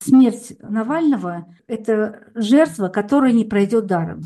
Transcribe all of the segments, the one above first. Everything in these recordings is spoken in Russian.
Смерть Навального – это жертва, которая не пройдет даром.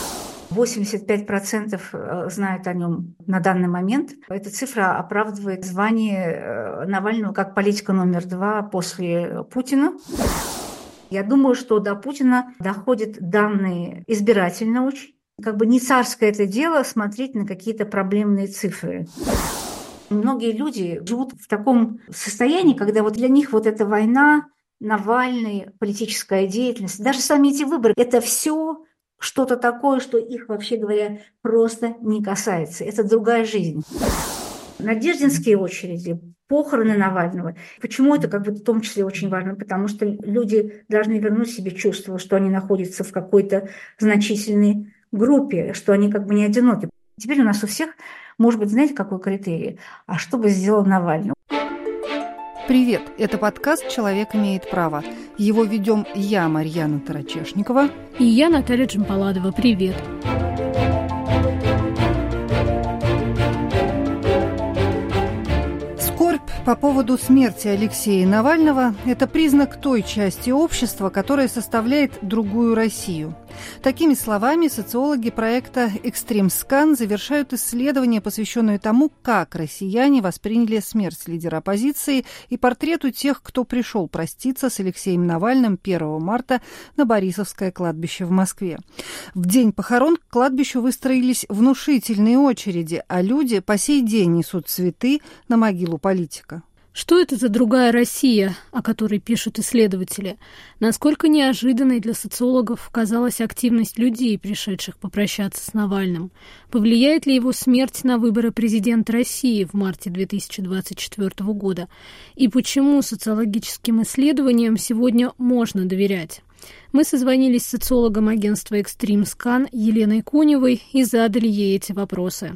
85% знают о нем на данный момент. Эта цифра оправдывает звание Навального как политика номер 2 после Путина. Я думаю, что до Путина доходят данные избирательно очень. Не царское это дело смотреть на какие-то проблемные цифры. Многие люди живут в таком состоянии, когда для них эта война, Навальный, политическая деятельность, даже сами эти выборы – это все что-то такое, что их, вообще говоря, просто не касается. Это другая жизнь. Надеждинские очереди, похороны Навального. Почему это в том числе очень важно? Потому что люди должны вернуть себе чувство, что они находятся в какой-то значительной группе, что они не одиноки. Теперь у нас у всех, может быть, знаете, какой критерий? А что бы сделал Навальный? Привет, это подкаст «Человек имеет право». Его ведем я, Марьяна Тарачешникова. И я, Наталья Джампаладова. Привет. Скорбь по поводу смерти Алексея Навального – это признак той части общества, которая составляет другую Россию. Такими словами социологи проекта «Экстримскан» завершают исследование, посвященное тому, как россияне восприняли смерть лидера оппозиции и портрету тех, кто пришел проститься с Алексеем Навальным 1 марта на Борисовское кладбище в Москве. В день похорон к кладбищу выстроились внушительные очереди, а люди по сей день несут цветы на могилу политика. Что это за другая Россия, о которой пишут исследователи? Насколько неожиданной для социологов казалась активность людей, пришедших попрощаться с Навальным? Повлияет ли его смерть на выборы президента России в марте 2024 года? И почему социологическим исследованиям сегодня можно доверять? Мы созвонились с социологом агентства «Экстримскан» Еленой Коневой и задали ей эти вопросы.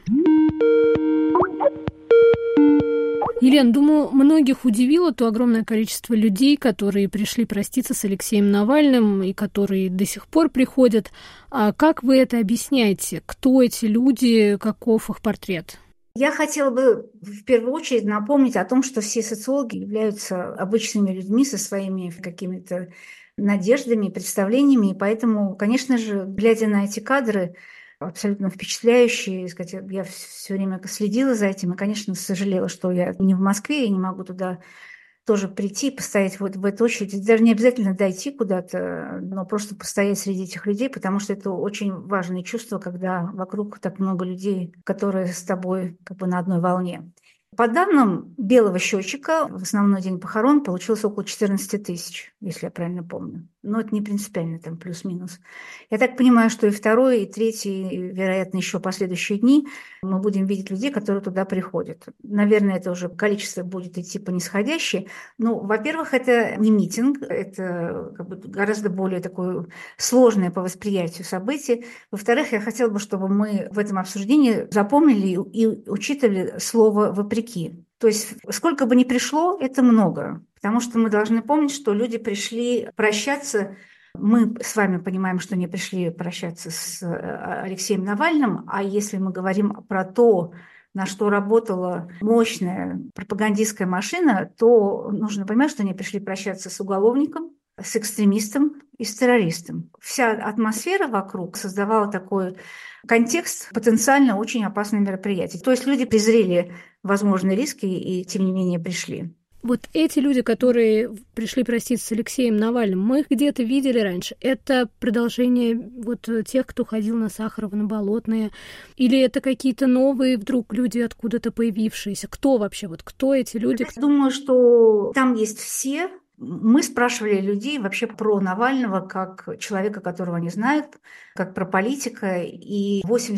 Елена, думаю, многих удивило то огромное количество людей, которые пришли проститься с Алексеем Навальным и которые до сих пор приходят. А как вы это объясняете? Кто эти люди, каков их портрет? Я хотела бы в первую очередь напомнить о том, что все социологи являются обычными людьми со своими какими-то надеждами, представлениями, и поэтому, конечно же, глядя на эти кадры, абсолютно впечатляющие. Я все время следила за этим и, конечно, сожалела, что я не в Москве и не могу туда тоже прийти, постоять в этой очереди. Даже не обязательно дойти куда-то, но просто постоять среди этих людей, потому что это очень важное чувство, когда вокруг так много людей, которые с тобой на одной волне. По данным Белого счетчика, в основной день похорон получилось около 14 тысяч, если я правильно помню. Но это не принципиально, там плюс-минус. Я так понимаю, что и второй, и третий, и, вероятно, еще последующие дни мы будем видеть людей, которые туда приходят. Наверное, это уже количество будет идти по нисходящей. Ну, во-первых, это не митинг, это гораздо более такое сложное по восприятию событие. Во-вторых, я хотела бы, чтобы мы в этом обсуждении запомнили и учитывали слово «вопреки». То есть сколько бы ни пришло, это много. Потому что мы должны помнить, что люди пришли прощаться. Мы с вами понимаем, что не пришли прощаться с Алексеем Навальным. А если мы говорим про то, на что работала мощная пропагандистская машина, то нужно понимать, что они пришли прощаться с уголовником, с экстремистом и с террористом. Вся атмосфера вокруг создавала такой контекст потенциально очень опасного мероприятия. То есть люди презрели возможные риски и, тем не менее, пришли. Вот эти люди, которые пришли проститься с Алексеем Навальным, мы их где-то видели раньше. Это продолжение тех, кто ходил на Сахарова, на Болотные? Или это какие-то новые вдруг люди, откуда-то появившиеся? Кто вообще? Кто эти люди? Я думаю, что там есть все. Мы спрашивали людей вообще про Навального как человека, которого они знают, как про политика, и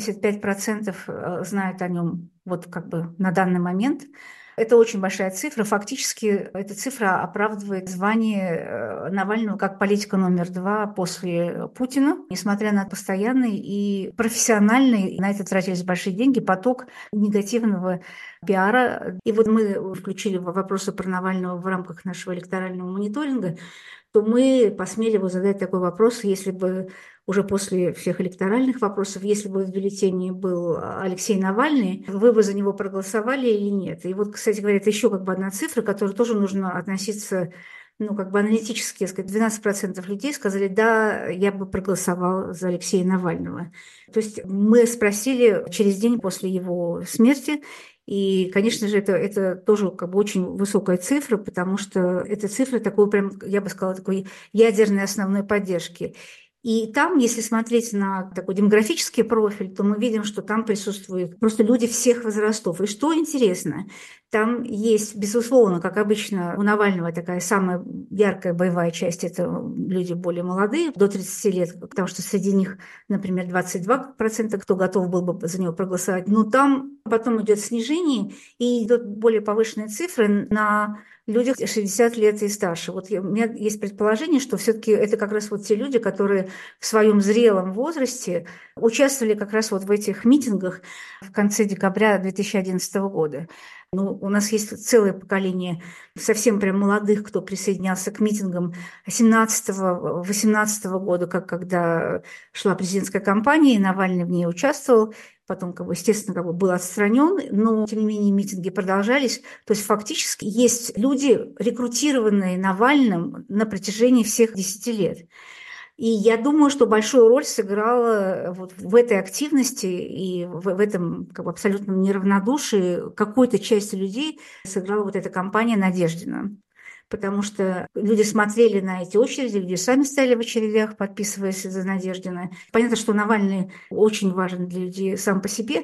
85% знают о нем на данный момент. Это очень большая цифра. Фактически эта цифра оправдывает звание Навального как политика номер 2 после Путина, несмотря на постоянный и профессиональный, на это тратились большие деньги, поток негативного пиара. И мы включили вопросы про Навального в рамках нашего электорального мониторинга, то мы посмели задать такой вопрос, если бы уже после всех электоральных вопросов, если бы в бюллетене был Алексей Навальный, вы бы за него проголосовали или нет? И кстати говоря, это еще одна цифра, к которой тоже нужно относиться аналитически, 12% людей сказали, да, я бы проголосовал за Алексея Навального. То есть мы спросили через день после его смерти, и, конечно же, это тоже очень высокая цифра, потому что это цифра такой прям, я бы сказала, такой ядерной основной поддержки. И там, если смотреть на такой демографический профиль, то мы видим, что там присутствуют просто люди всех возрастов. И что интересно, там есть, безусловно, как обычно, у Навального такая самая яркая боевая часть – это люди более молодые, до 30 лет, потому что среди них, например, 22%, кто готов был бы за него проголосовать. Но там потом идет снижение, и идут более повышенные цифры на людях 60 лет и старше. У меня есть предположение, что все-таки это как раз те люди, которые в своем зрелом возрасте участвовали как раз в этих митингах в конце декабря 2011 года. У нас есть целое поколение совсем прям молодых, кто присоединялся к митингам 17-18 года, когда шла президентская кампания, и Навальный в ней участвовал. Потом, естественно, был отстранен, но, тем не менее, митинги продолжались. То есть, фактически, есть люди, рекрутированные Навальным на протяжении всех 10 лет. И я думаю, что большую роль сыграла в этой активности и в этом абсолютном неравнодушии какой-то части людей сыграла эта кампания Надеждина. Потому что люди смотрели на эти очереди, люди сами стояли в очередях, подписываясь за Надеждина. Понятно, что Навальный очень важен для людей сам по себе,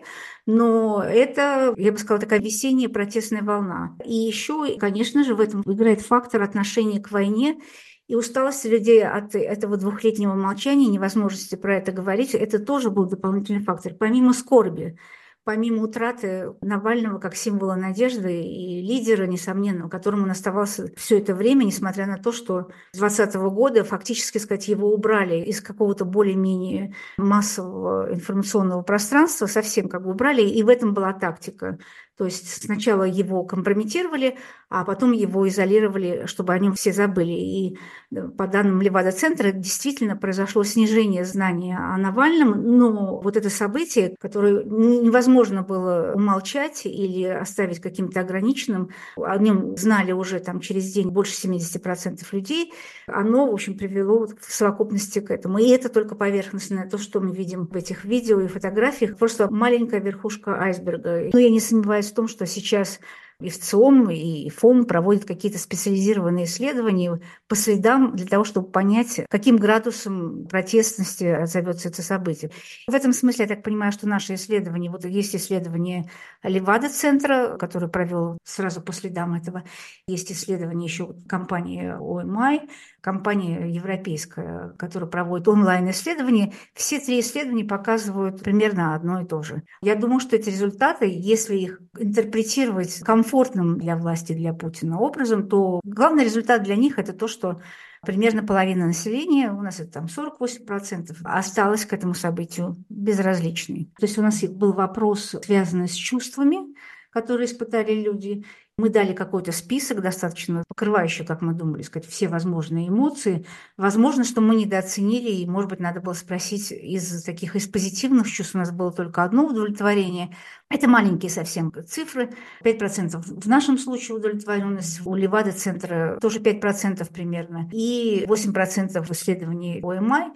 но это, я бы сказала, такая весенняя протестная волна. И еще, конечно же, в этом играет фактор отношения к войне и усталость людей от этого двухлетнего молчания, невозможности про это говорить. Это тоже был дополнительный фактор, помимо скорби. Помимо утраты Навального как символа надежды и лидера, несомненно, которым он оставался все это время, несмотря на то, что с 2020 года фактически, его убрали из какого-то более-менее массового информационного пространства, совсем убрали, и в этом была тактика. То есть сначала его компрометировали, а потом его изолировали, чтобы о нем все забыли. И по данным Левада-центра действительно произошло снижение знания о Навальном, но это событие, которое невозможно было умолчать или оставить каким-то ограниченным, о нем знали уже через день больше 70% людей, оно, в общем, привело в совокупности к этому. И это только поверхностное, то, что мы видим в этих видео и фотографиях, просто маленькая верхушка айсберга. Но я не сомневаюсь в том, что сейчас и ВЦИОМ, и ФОМ проводят какие-то специализированные исследования по следам для того, чтобы понять, каким градусом протестности отзовется это событие. В этом смысле, я так понимаю, что наши исследования, есть исследование Левада-центра, который провел сразу по следам этого, есть исследование еще компании OMI, компания европейская, которая проводит онлайн-исследования. Все три исследования показывают примерно одно и то же. Я думаю, что эти результаты, если их интерпретировать комфортным для власти, для Путина образом, то главный результат для них – это то, что примерно половина населения, у нас это 48%, осталось к этому событию безразличной. То есть у нас был вопрос, связанный с чувствами, которые испытали люди. Мы дали какой-то список, достаточно покрывающий, как мы думали, все возможные эмоции. Возможно, что мы недооценили, и, может быть, надо было спросить из позитивных чувств. У нас было только одно удовлетворение. Это маленькие совсем цифры. 5% в нашем случае удовлетворенность, у Левада-центра тоже 5% примерно, и 8% в исследовании OMI.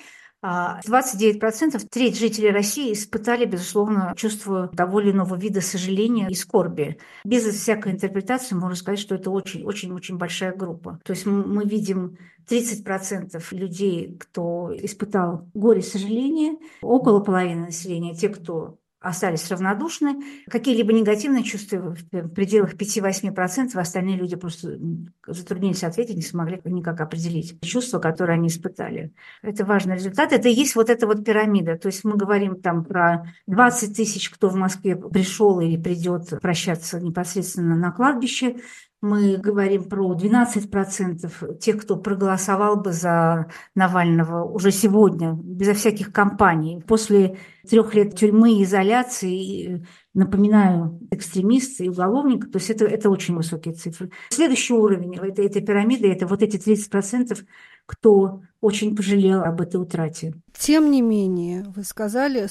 29%, треть жителей России испытали, безусловно, чувство того или иного вида сожаления и скорби. Без всякой интерпретации можно сказать, что это очень-очень-очень большая группа. То есть мы видим 30% людей, кто испытал горе и сожаление, около половины населения, те, кто остались равнодушны. Какие-либо негативные чувства в пределах 5-8%, остальные люди просто затруднились ответить, не смогли никак определить чувства, которые они испытали. Это важный результат. Это и есть эта пирамида. То есть мы говорим про 20 тысяч, кто в Москве пришел или придет прощаться непосредственно на кладбище. Мы говорим про 12% тех, кто проголосовал бы за Навального уже сегодня, безо всяких кампаний. После 3 лет тюрьмы и изоляции напоминаю, экстремист и уголовник, то есть это очень высокие цифры. Следующий уровень этой пирамиды – это вот эти 30%, кто очень пожалел об этой утрате. Тем не менее, вы сказали,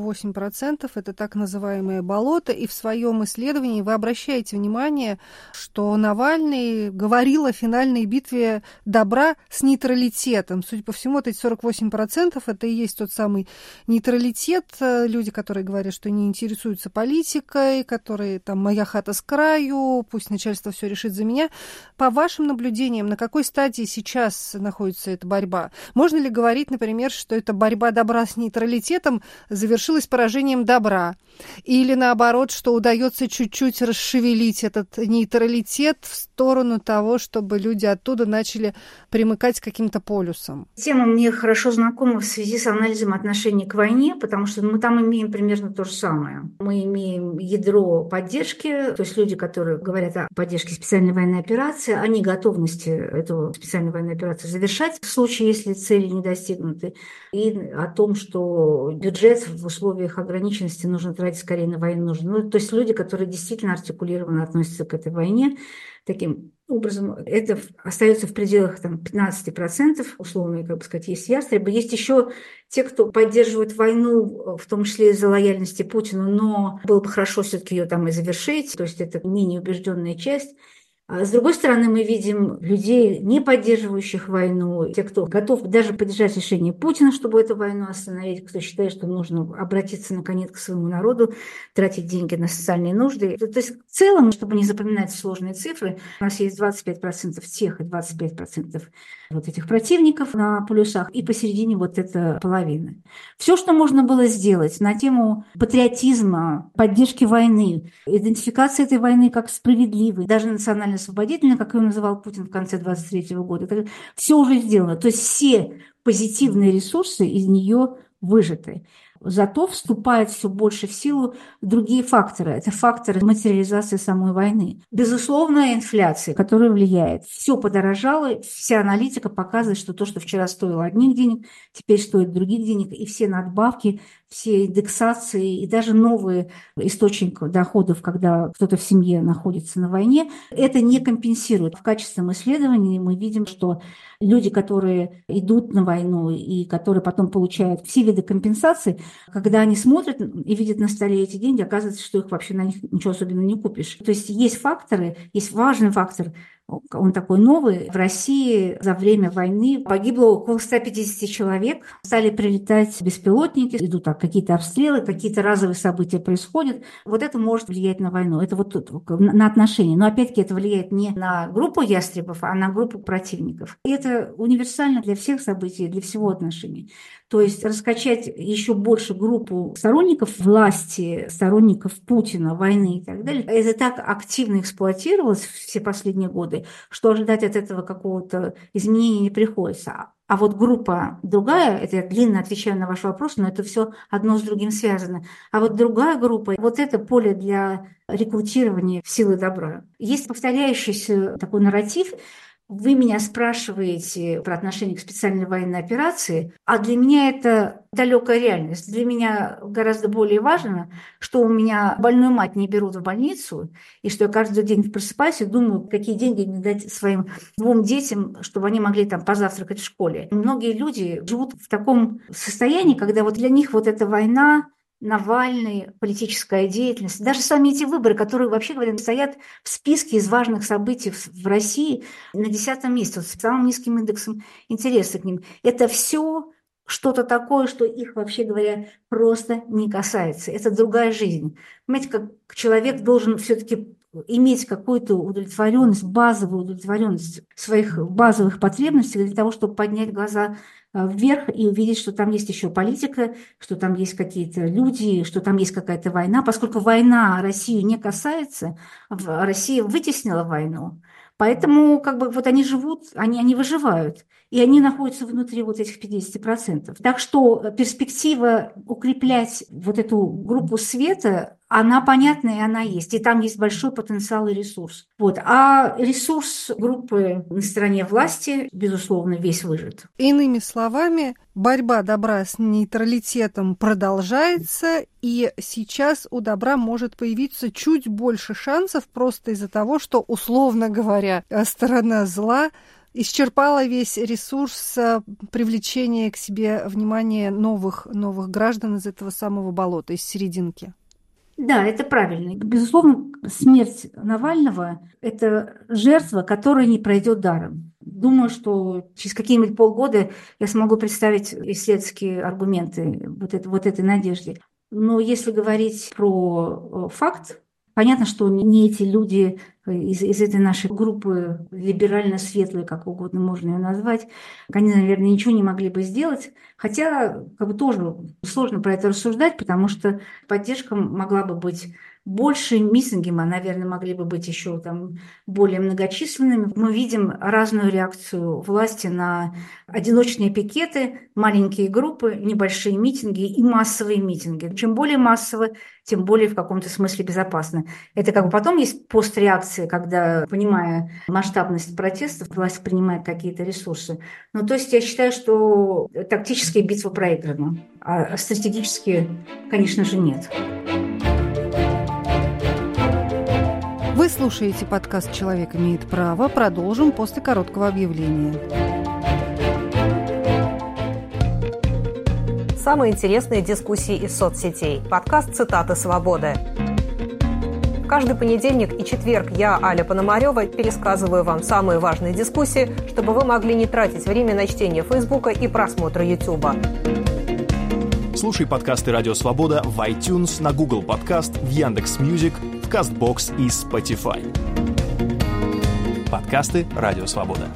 48% это так называемое болото, и в своем исследовании вы обращаете внимание, что Навальный говорил о финальной битве добра с нейтралитетом. Судя по всему, вот эти 48% это и есть тот самый нейтралитет. Люди, которые говорят, что не интересуются политикой, которые там «моя хата с краю», пусть начальство все решит за меня. По вашим наблюдениям, на какой стадии сейчас находится эта борьба? Можно ли говорить, например, что это борьба добра с нейтралитетом завершилась поражением добра? Или наоборот, что удается чуть-чуть расшевелить этот нейтралитет в сторону того, чтобы люди оттуда начали примыкать к каким-то полюсам? Тема мне хорошо знакома в связи с анализом отношений к войне, потому что мы там имеем примерно то же самое. Мы имеем ядро поддержки, то есть люди, которые говорят о поддержке специальной военной операции, о неготовности эту специальную военную операцию завершать в случае, если цели не достигнуты, и о том, что бюджет в условиях ограниченности нужно тратить скорее на войну. То есть люди, которые действительно артикулированно относятся к этой войне, таким образом, это остается в пределах 15%, условно, как бы сказать, есть ястребы. Есть еще те, кто поддерживает войну, в том числе из-за лояльности Путину, но было бы хорошо все-таки ее там и завершить, то есть это менее убежденная часть. А с другой стороны, мы видим людей, не поддерживающих войну, те, кто готов даже поддержать решение Путина, чтобы эту войну остановить, кто считает, что нужно обратиться наконец к своему народу, тратить деньги на социальные нужды. То есть в целом, чтобы не запоминать сложные цифры, у нас есть 25% тех и 25% вот этих противников на полюсах, и посередине вот эта половина. Все, что можно было сделать на тему патриотизма, поддержки войны, идентификации этой войны как справедливой, даже национально-освободительной, как ее называл Путин в конце 2023 года, это все уже сделано. То есть все позитивные ресурсы из нее выжаты. Зато вступают все больше в силу другие факторы. Это факторы материализации самой войны. Безусловно, инфляция, которая влияет. Все подорожало, вся аналитика показывает, что то, что вчера стоило одних денег, теперь стоит других денег, и все надбавки, все индексации и даже новые источники доходов, когда кто-то в семье находится на войне, это не компенсирует. В качественном исследовании мы видим, что люди, которые идут на войну и которые потом получают все виды компенсации, когда они смотрят и видят на столе эти деньги, оказывается, что их вообще на них ничего особенно не купишь. То есть есть факторы, есть важный фактор, он такой новый. В России за время войны погибло около 150 человек. Стали прилетать беспилотники, идут какие-то обстрелы, какие-то разовые события происходят. Вот это может влиять на войну. Это вот тут, на отношения. Но опять-таки это влияет не на группу ястребов, а на группу противников. И это универсально для всех событий, для всего отношений. То есть раскачать еще больше группу сторонников власти, сторонников Путина, войны и так далее, это так активно эксплуатировалось все последние годы, что ожидать от этого какого-то изменения не приходится. А вот группа другая, это я длинно отвечаю на ваш вопрос, но это все одно с другим связано. А вот другая группа, вот это поле для рекрутирования в силы добра. Есть повторяющийся такой нарратив. Вы меня спрашиваете про отношение к специальной военной операции, а для меня это далекая реальность. Для меня гораздо более важно, что у меня больную мать не берут в больницу, и что я каждый день просыпаюсь и думаю, какие деньги мне дать своим 2 детям, чтобы они могли там позавтракать в школе. Многие люди живут в таком состоянии, когда вот для них вот эта война, Навальный, политическая деятельность, даже сами эти выборы, которые, вообще говоря, стоят в списке из важных событий в России на 10-м месте, вот с самым низким индексом интереса к ним. Это все что-то такое, что их, вообще говоря, просто не касается. Это другая жизнь. Понимаете, как человек должен все-таки иметь какую-то удовлетворенность, базовую удовлетворенность своих базовых потребностей для того, чтобы поднять глаза вверх и увидеть, что там есть еще политика, что там есть какие-то люди, что там есть какая-то война. Поскольку война Россию не касается, Россия вытеснила войну, поэтому как бы вот они живут, они выживают, и они находятся внутри вот этих 50%. Так что перспектива укреплять вот эту группу света она понятна и она есть. И там есть большой потенциал и ресурс. Вот. А ресурс группы на стороне власти, безусловно, весь выжат. Иными словами, борьба добра с нейтралитетом продолжается, и сейчас у добра может появиться чуть больше шансов просто из-за того, что, условно говоря, сторона зла исчерпала весь ресурс привлечения к себе внимания новых граждан из этого самого болота, из серединки. Да, это правильно. Безусловно, смерть Навального – это жертва, которая не пройдет даром. Думаю, что через какие-нибудь полгода я смогу представить исследовательские аргументы вот этой надежде. Но если говорить про факт, понятно, что не эти люди из этой нашей группы либерально-светлой, как угодно можно ее назвать, они, наверное, ничего не могли бы сделать. Хотя тоже сложно про это рассуждать, потому что поддержка могла бы быть больше, митинги, наверное, могли бы быть еще более многочисленными. Мы видим разную реакцию власти на одиночные пикеты, маленькие группы, небольшие митинги и массовые митинги. Чем более массово, тем более в каком-то смысле безопасно. Это потом есть постреакция, когда, понимая масштабность протестов, власть принимает какие-то ресурсы. То есть я считаю, что тактическая битва проиграна, а стратегически, конечно же, нет. Вы слушаете подкаст «Человек имеет право». Продолжим после короткого объявления. Самые интересные дискуссии из соцсетей. Подкаст «Цитаты свободы». Каждый понедельник и четверг я, Аля Пономарёва, пересказываю вам самые важные дискуссии, чтобы вы могли не тратить время на чтение Фейсбука и просмотр Ютуба. Слушай подкасты «Радио Свобода» в iTunes, на Google Подкаст, в Яндекс.Мьюзик, в Castbox и Spotify. Подкасты «Радио Свобода».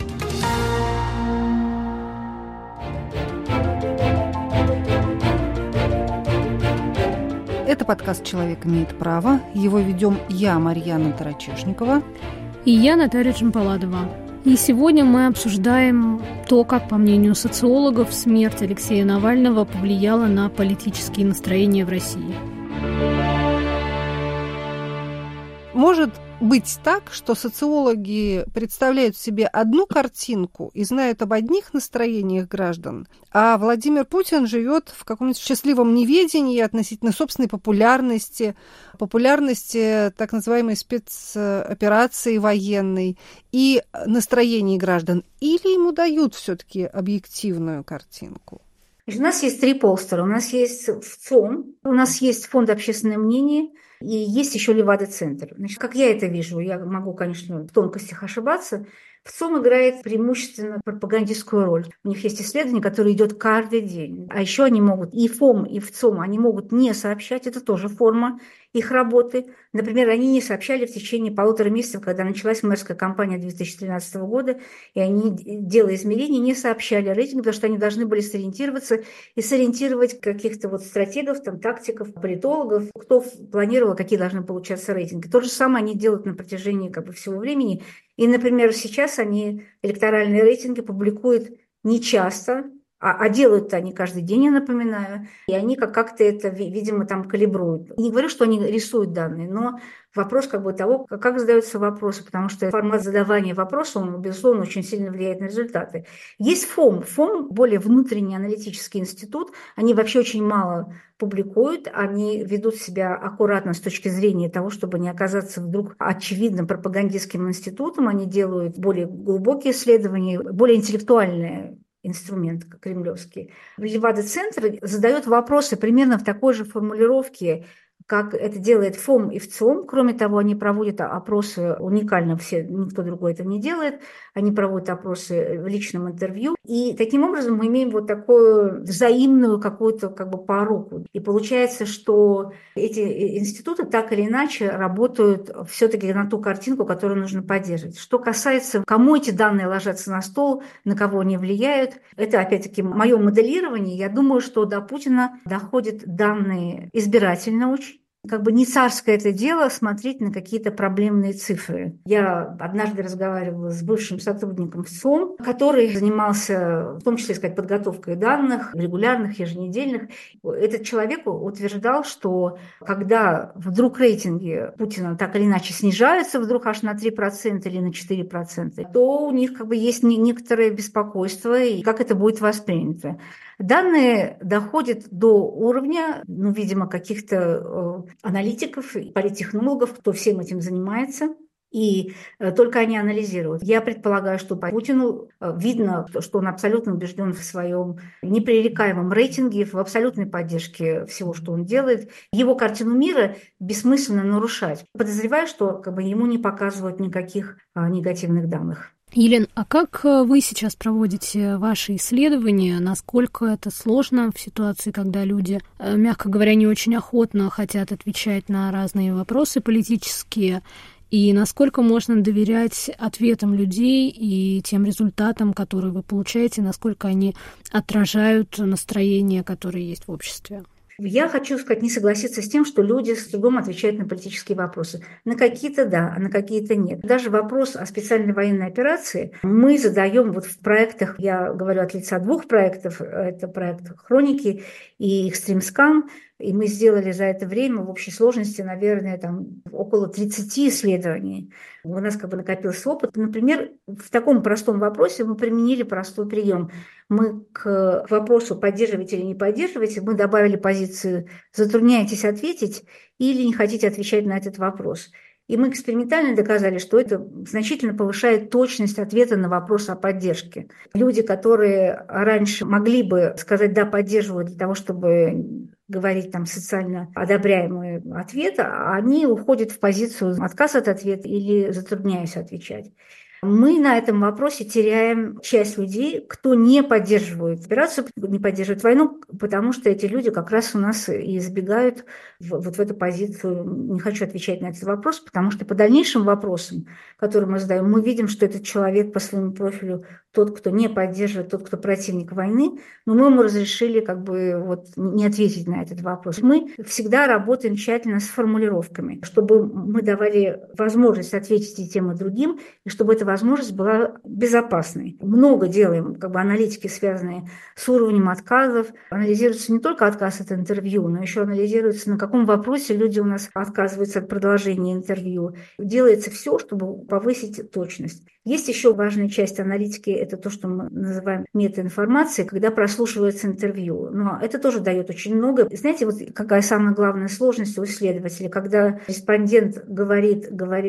Это подкаст «Человек имеет право». Его ведем я, Марьяна Тарачешникова. И я, Наталья Джампаладова. И сегодня мы обсуждаем то, как, по мнению социологов, смерть Алексея Навального повлияла на политические настроения в России. Может быть так, что социологи представляют себе одну картинку и знают об одних настроениях граждан, а Владимир Путин живет в каком-то счастливом неведении относительно собственной популярности так называемой спецоперации военной и настроений граждан, или ему дают все-таки объективную картинку? У нас есть три полстера. У нас есть ВЦОМ, у нас есть Фонд общественное мнение, и есть еще Левада-центр. Как я это вижу, я могу, конечно, в тонкостях ошибаться, ВЦОМ играет преимущественно пропагандистскую роль. У них есть исследование, которое идет каждый день. А еще они могут, и ФОМ, и ВЦОМ, они могут не сообщать, это тоже форма их работы. Например, они не сообщали в течение 1,5 месяца, когда началась мэрская кампания 2013 года, и они, делая измерения, не сообщали о рейтинге, потому что они должны были сориентироваться и сориентировать каких-то стратегов, тактиков, политологов, кто планировал, какие должны получаться рейтинги. То же самое они делают на протяжении всего времени. И, например, сейчас они электоральные рейтинги публикуют нечасто, а делают-то они каждый день, я напоминаю, и они как-то это, видимо, калибруют. Не говорю, что они рисуют данные, но вопрос того, как задаются вопросы, потому что формат задавания вопроса, он, безусловно, очень сильно влияет на результаты. Есть ФОМ. ФОМ – более внутренний аналитический институт. Они вообще очень мало публикуют, они ведут себя аккуратно с точки зрения того, чтобы не оказаться вдруг очевидным пропагандистским институтом. Они делают более глубокие исследования, более интеллектуальные инструмент кремлевский. Левада-центр задает вопросы примерно в такой же формулировке, как это делает ФОМ и ВЦИОМ. Кроме того, они проводят опросы уникально, никто другой это не делает. Они проводят опросы в личном интервью. И таким образом мы имеем такую взаимную какую-то поруку. И получается, что эти институты так или иначе работают все-таки на ту картинку, которую нужно поддерживать. Что касается, кому эти данные ложатся на стол, на кого они влияют, это опять-таки мое моделирование. Я думаю, что до Путина доходят данные избирательно очень. Как бы не царское это дело смотреть на какие-то проблемные цифры. Я однажды разговаривала с бывшим сотрудником ВЦИОМ, который занимался, в том числе, сказать, подготовкой данных, регулярных, еженедельных. Этот человек утверждал, что когда вдруг рейтинги Путина так или иначе снижаются, вдруг аж на 3% или на 4%, то у них как бы есть некоторое беспокойство, и как это будет воспринято. Данные доходят до уровня, видимо, каких-то аналитиков, политтехнологов, кто всем этим занимается, и только они анализируют. Я предполагаю, что по Путину видно, что он абсолютно убежден в своем непререкаемом рейтинге, в абсолютной поддержке всего, что он делает. Его картину мира бессмысленно нарушать. Подозреваю, что ему не показывают никаких негативных данных. Елена, а как вы сейчас проводите ваши исследования? Насколько это сложно в ситуации, когда люди, мягко говоря, не очень охотно хотят отвечать на разные вопросы политические? И насколько можно доверять ответам людей и тем результатам, которые вы получаете, насколько они отражают настроения, которые есть в обществе? Я хочу сказать, не согласиться с тем, что люди с трудом отвечают на политические вопросы. На какие-то да, а на какие-то нет. Даже вопрос о специальной военной операции мы задаем в проектах, я говорю от лица 2 проектов, это проект «Хроники» и «Экстримскан», и мы сделали за это время в общей сложности, наверное, около 30 исследований. У нас накопился опыт. Например, в таком простом вопросе мы применили простой прием. Мы к вопросу «поддерживаете или не поддерживаете» мы добавили позицию «затрудняетесь ответить» или «не хотите отвечать на этот вопрос». И мы экспериментально доказали, что это значительно повышает точность ответа на вопрос о поддержке. Люди, которые раньше могли бы сказать «да, поддерживаю» для того, чтобы говорить социально одобряемые ответы, они уходят в позицию отказ от ответа или затрудняюсь отвечать. Мы на этом вопросе теряем часть людей, кто не поддерживает операцию, не поддерживает войну, потому что эти люди как раз у нас и избегают в эту позицию. Не хочу отвечать на этот вопрос, потому что по дальнейшим вопросам, которые мы задаем, мы видим, что этот человек по своему профилю тот, кто не поддерживает, тот, кто противник войны, но мы ему разрешили не ответить на этот вопрос. Мы всегда работаем тщательно с формулировками, чтобы мы давали возможность ответить и тем, и другим, и чтобы эта возможность была безопасной. Много делаем, аналитики, связанные с уровнем отказов. Анализируется не только отказ от интервью, но еще анализируется, на каком вопросе люди у нас отказываются от продолжения интервью. Делается все, чтобы повысить точность. Есть еще важная часть аналитики, это то, что мы называем метаинформацией, когда прослушивается интервью. Но это тоже дает очень много. Знаете, какая самая главная сложность у исследователя, когда респондент говорит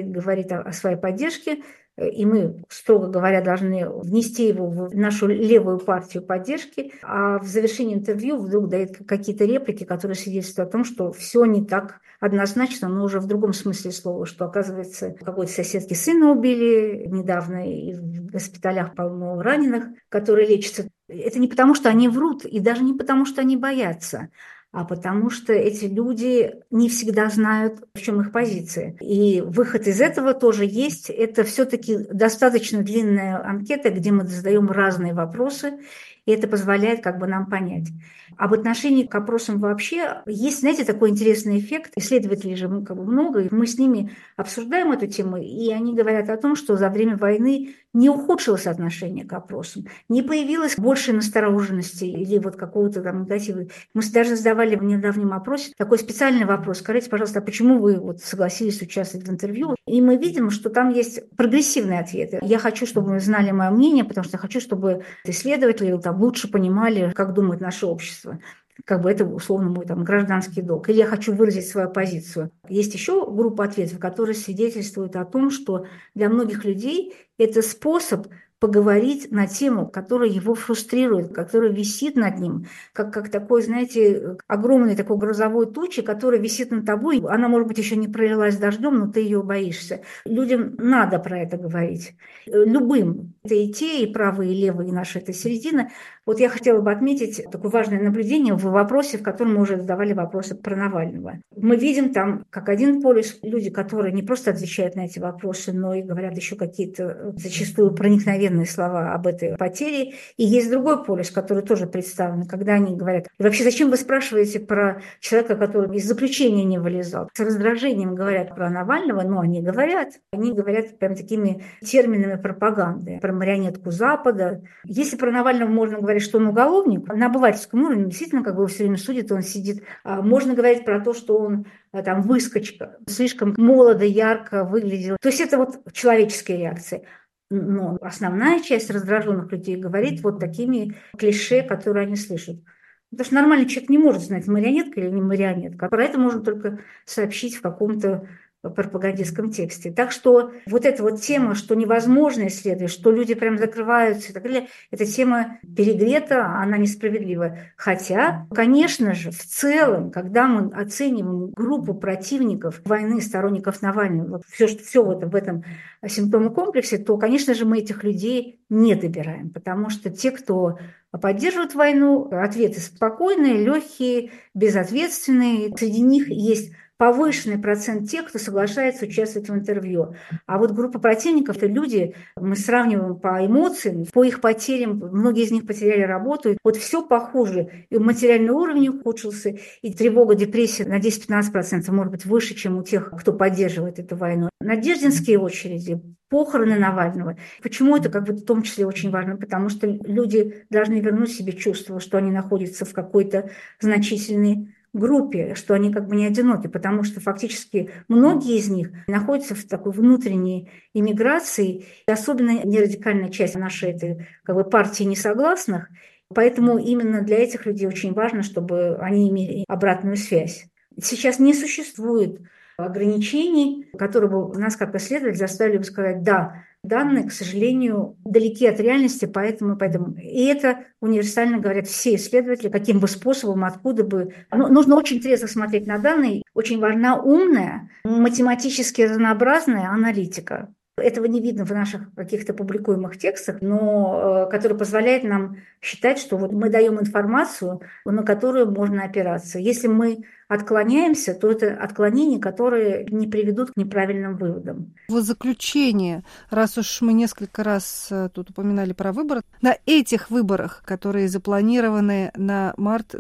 о своей поддержке, и мы, строго говоря, должны внести его в нашу левую партию поддержки, а в завершении интервью вдруг дает какие-то реплики, которые свидетельствуют о том, что все не так однозначно, но уже в другом смысле слова, что, оказывается, какой-то соседки сына убили недавно, и в госпиталях полно раненых, которые лечатся. Это не потому, что они врут, и даже не потому, что они боятся, а потому что эти люди не всегда знают, в чем их позиция. И выход из этого тоже есть. Это все-таки достаточно длинная анкета, где мы задаем разные вопросы, и это позволяет нам понять. Об отношении к опросам вообще есть, знаете, такой интересный эффект. Исследователей же много, и мы с ними обсуждаем эту тему, и они говорят о том, что за время войны не ухудшилось отношение к опросам, не появилось больше настороженности или какого-то негатива. Мы даже задавали в недавнем опросе такой специальный вопрос. Скажите, пожалуйста, а почему вы согласились участвовать в интервью? И мы видим, что там есть прогрессивные ответы. Я хочу, чтобы вы знали мое мнение, потому что я хочу, чтобы исследователи лучше понимали, как думает наше общество. Это условно мой гражданский долг. Или я хочу выразить свою позицию. Есть еще группа ответов, которые свидетельствуют о том, что для многих людей это способ поговорить на тему, которая его фрустрирует, которая висит над ним, как такой, знаете, огромный такой грозовой тучи, которая висит над тобой. Она, может быть, еще не пролилась дождем, но ты ее боишься. Людям надо про это говорить. Любым. Это и те, и правые, и левые, и наша эта середина. Вот я хотела бы отметить такое важное наблюдение в вопросе, в котором мы уже задавали вопросы про Навального. Мы видим там, как один полюс, люди, которые не просто отвечают на эти вопросы, но и говорят еще какие-то зачастую проникновенные слова об этой потере. И есть другой полюс, который тоже представлен, когда они говорят: и вообще зачем вы спрашиваете про человека, который из заключения не вылезал? С раздражением говорят про Навального, но они говорят прям такими терминами пропаганды, про марионетку Запада. Если про Навального можно говорить, что он уголовник, на обывательском уровне действительно, как бы его все время судят, он сидит. Можно говорить про то, что он там выскочка, слишком молодо, ярко выглядел. То есть это вот человеческие реакции. Но основная часть раздраженных людей говорит вот такими клише, которые они слышат. Потому что нормальный человек не может знать, марионетка или не марионетка. Про это можно только сообщить в каком-то пропагандистском тексте. Так что вот эта вот тема, что невозможно исследовать, что люди прям закрываются и так далее, эта тема перегрета, она несправедливая. Хотя, конечно же, в целом, когда мы оцениваем группу противников войны, сторонников Навального, вот все вот в этом симптомном комплексе, то, конечно же, мы этих людей не добираем, потому что те, кто поддерживают войну, ответы спокойные, легкие, безответственные. Среди них есть повышенный процент тех, кто соглашается участвовать в интервью. А вот группа противников – это люди, мы сравниваем по эмоциям, по их потерям, многие из них потеряли работу. Вот все похуже. И материальный уровень ухудшился, и тревога, депрессия на 10-15% может быть выше, чем у тех, кто поддерживает эту войну. Надеждинские очереди, похороны Навального. Почему это как бы в том числе очень важно? Потому что люди должны вернуть себе чувство, что они находятся в какой-то значительной группе, что они как бы не одиноки, потому что фактически многие из них находятся в такой внутренней эмиграции, особенно нерадикальная часть нашей этой как бы партии несогласных, поэтому именно для этих людей очень важно, чтобы они имели обратную связь. Сейчас не существует ограничений, которые бы нас как исследователей заставили бы сказать: да, данные, к сожалению, далеки от реальности, поэтому. И это универсально говорят все исследователи, каким бы способом, откуда бы. Нужно очень трезво смотреть на данные. Очень важна умная, математически разнообразная аналитика. Этого не видно в наших каких-то публикуемых текстах, но который позволяет нам считать, что вот мы даем информацию, на которую можно опираться. Если мы отклоняемся, то это отклонения, которые не приведут к неправильным выводам. В заключение, раз уж мы несколько раз тут упоминали про выборы, на этих выборах, которые запланированы на март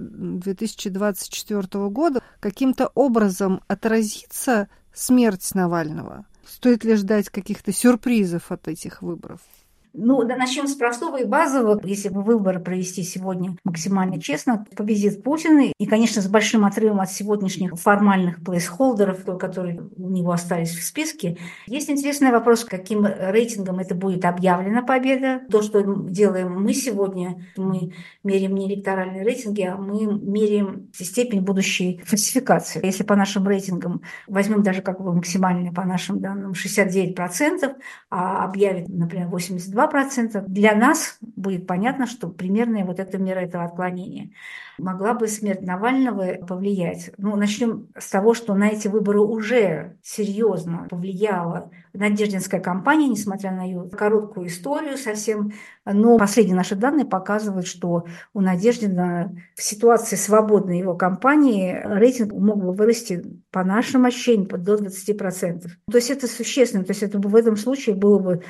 2024 года, каким-то образом отразится смерть Навального? Стоит ли ждать каких-то сюрпризов от этих выборов? Начнем с простого и базового. Если бы выборы провести сегодня максимально честно, победит Путин. И, конечно, с большим отрывом от сегодняшних формальных плейсхолдеров, которые у него остались в списке. Есть интересный вопрос, каким рейтингом это будет объявлена победа. То, что делаем мы сегодня, мы меряем не электоральные рейтинги, а мы меряем степень будущей фальсификации. Если по нашим рейтингам возьмем даже как бы максимальные по нашим данным 69%, а объявит, например, 82%, для нас будет понятно, что примерная вот эта мера этого отклонения. Могла бы смерть Навального повлиять? Начнем с того, что на эти выборы уже серьезно повлияла Надеждинская кампания, несмотря на ее короткую историю совсем. Но последние наши данные показывают, что у Надеждина в ситуации свободной его кампании рейтинг мог бы вырасти, по нашим ощущениям, до 20%. То есть это существенно. То есть это в этом случае было бы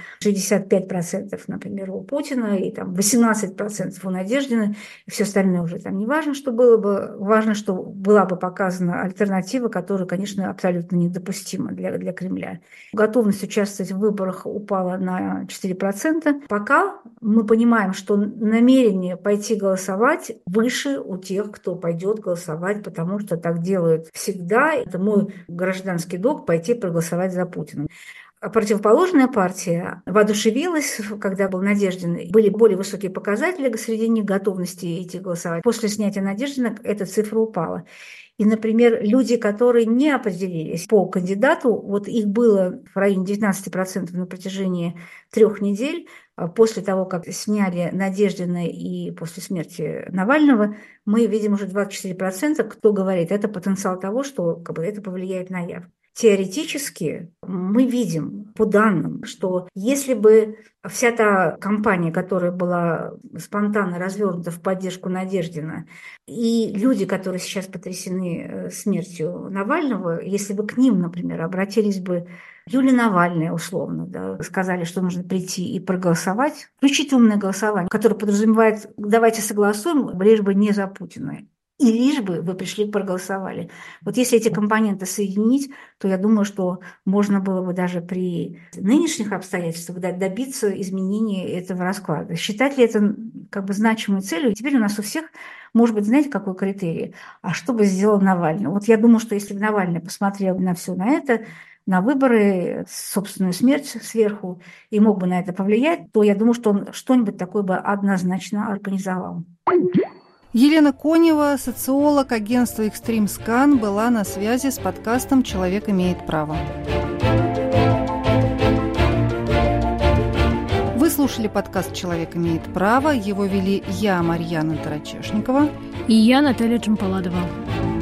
65%, например, у Путина, и там 18% у Надеждина, и все остальное уже там не важно, что было бы. Важно, что была бы показана альтернатива, которая, конечно, абсолютно недопустима для Кремля. Готовность участвовать в выборах упала на 4%. Пока мы понимаем, что намерение пойти голосовать выше у тех, кто пойдет голосовать, потому что так делают всегда. Это мой гражданский долг — пойти проголосовать за Путина. Противоположная партия воодушевилась, когда был Надеждин. Были более высокие показатели среди них готовности идти голосовать. После снятия Надеждина эта цифра упала. И, например, люди, которые не определились по кандидату, вот их было в районе 19% на протяжении 3 недель. После того, как сняли Надеждина и после смерти Навального, мы видим уже 24%, кто говорит, это потенциал того, что это повлияет на явку. теоретически мы видим по данным, что если бы вся та кампания, которая была спонтанно развернута в поддержку Надеждина, и люди, которые сейчас потрясены смертью Навального, если бы к ним, например, обратились бы Юлия Навальная, условно, да, сказали, что нужно прийти и проголосовать, включить умное голосование, которое подразумевает «давайте согласуем, лишь бы не за Путина». И лишь бы вы пришли и проголосовали. Вот если эти компоненты соединить, то я думаю, что можно было бы даже при нынешних обстоятельствах добиться изменения этого расклада. Считать ли это как бы значимой целью? Теперь у нас у всех, может быть, знаете, какой критерий? А что бы сделал Навальный? Вот я думаю, что если бы Навальный посмотрел на все на это, на выборы, собственную смерть сверху, и мог бы на это повлиять, то я думаю, что он что-нибудь такое бы однозначно организовал. Елена Конева, социолог агентства «Экстримскан», была на связи с подкастом «Человек имеет право». Вы слушали подкаст «Человек имеет право». Его вели я, Марьяна Тарачешникова. И я, Наталья Джампаладова.